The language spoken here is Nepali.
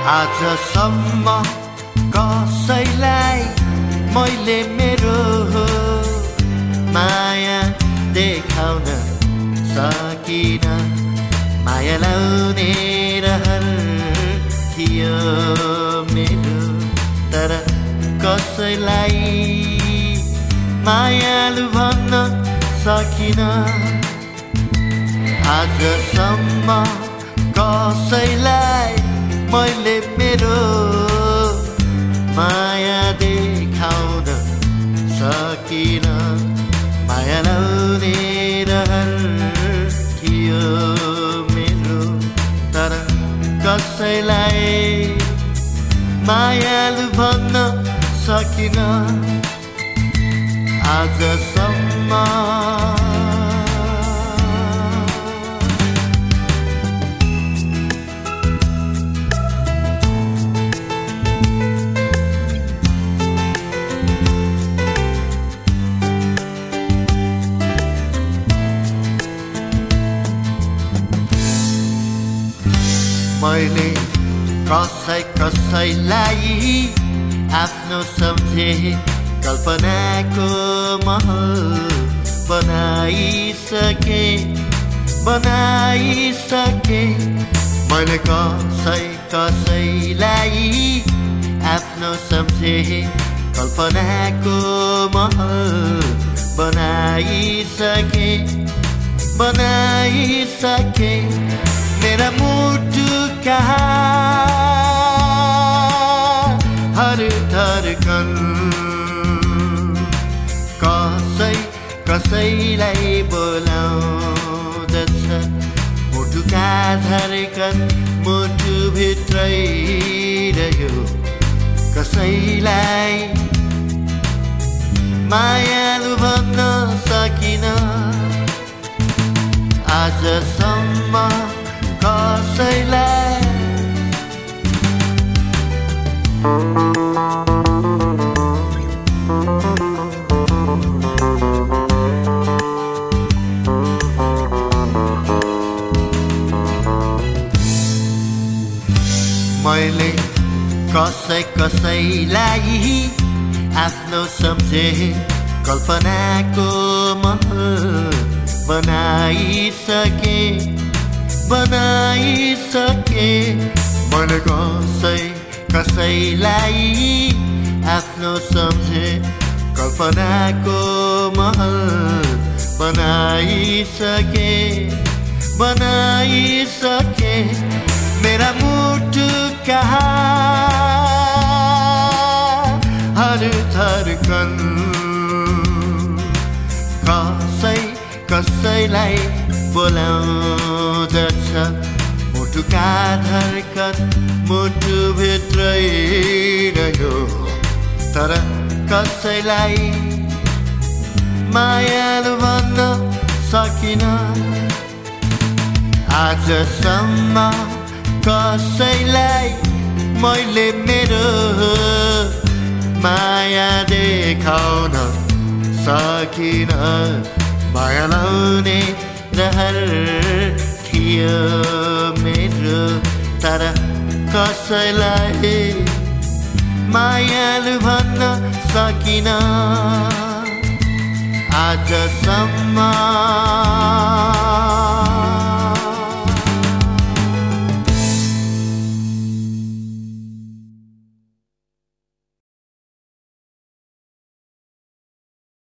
आजसम्म कसैलाई मैले मेरो माया देखाउन सकिन माया लाउने रहर थियो मेरो तर कसैलाई मायालु भन्न सकिन आजसम्म कसैलाई मैले मेरो माया देखाउन सकिन माया लाउने रहर थियो मेरो तर कसैलाई मायालु भन्न सकिन आजसम्म मैले कसैलाई आफ्नो सम्झे कल्पनाको महल बनाइसके मैले कसैलाई आफ्नो सम्झे कल्पनाको महल बनाइसके मेरा मुटु कहाँ हर धडकन कसैलाई बोलाउँदछ मुटुका धडकन मुटु भित्रै रह्यो कसैलाई मायालु भन्न सकिन आजसम्म कसैलाई मैले कसैलाई आफ्नो सम्झे कल्पनाको महल बनाइसके मैले कसैलाई आफ्नो सम्झे कल्पनाको महल बनाइसके मेरा मुटु कहाँ हर धडकन कसैलाई बोलाउँदछ मुटुका धडकन मुटु भित्रै रह्यो तर कसैलाई मायालु भन्न सकिन आजसम्म कसैलाई मैले मेरो माया देखाउन सकिन माया लाउने रहर थियो मेरो तर कसैलाई मायालु भन्न सकिन आजसम्म